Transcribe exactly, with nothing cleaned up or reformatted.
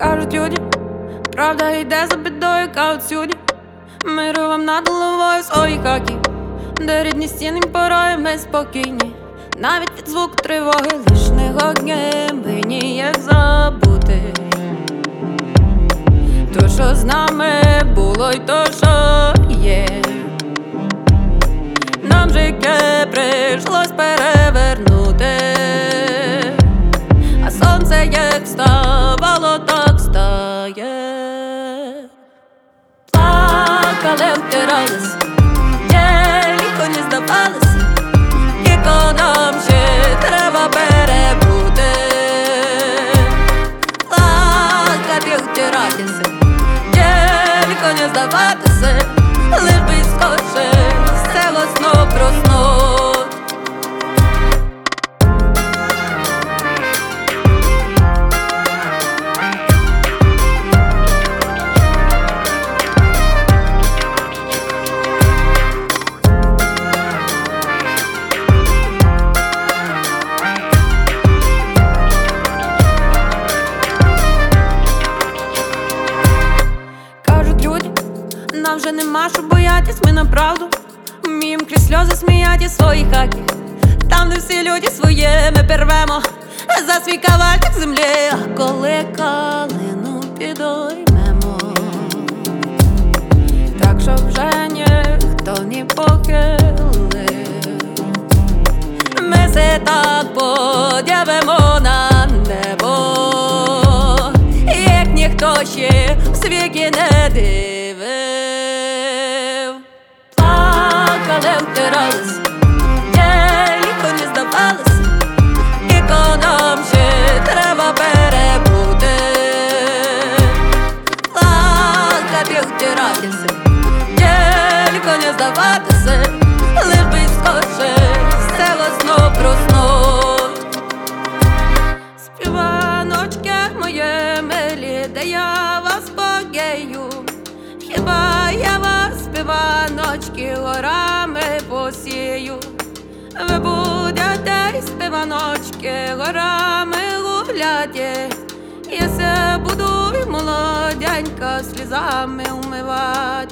Кажуть люди, правда йде за бідою, кажуть сюди. Миру вам над головою свої хаки, де рідні стіни порою ми спокійні. Навіть від звуку тривоги лишних огнів ми ніяк забути. То, що з нами було, й то, що є. Нам життя прийшлось перевернути, а сонце як вставало, так стає. Плакали, втирались, тільки не здавалися, тільки нам ще треба перебути. Плакати, втиратися, тільки не здаватися, лиш би скорше село знов проснуть. Нам вже нема що боятись, ми на правду вмієм крізь сльози сміяти свої хаки. Там, де всі люди своє ми первемо за свій кавальчик землі. А коли калину підоймемо, так що вже ніхто не похилив. Ми се так подявимо на небо, як ніхто ще в світі не дивив. Плакали, втирались, тільки не здавалися, тільки нам ще треба перебути. Плакати, втиратися, тільки не здаватися, лиш би скорше село знов проснуть. Співаночки моє милі, де я вас погею, хіба я вас, співаночки, горами посію. Ви будете, співаночки, горами гуляти, я се буду, молоденька, слізами умивати.